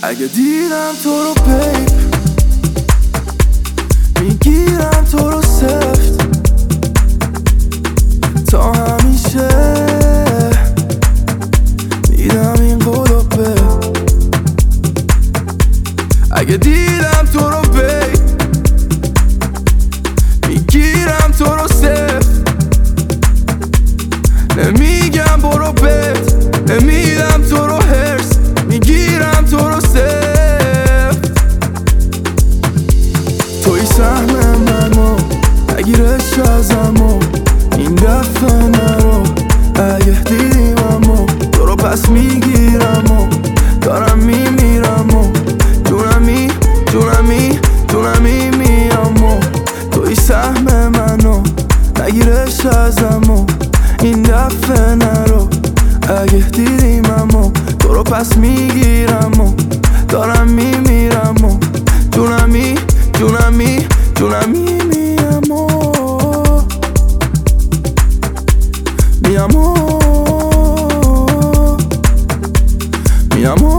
اگه دیدم تو رو بیب میگیرم تو رو سفت تا همیشه میدم این قولو به اگه دیدم تو رو بیب میگیرم تو رو سفت نمیگم برو بت نمیدم تو رو هرس میگیرم تو رو سفت توی سهم منو نگیرش ازمو این دفعه نرو اگه دیدیممو تو رو پس میگیرم و دارم میمیرم و جونمی میام و توی سهم منو نگیرش ازمو این دفعه نرو اگه دیدیممو تو رو پس میگیرم و دارم میمیرم و جونمی میام و میام و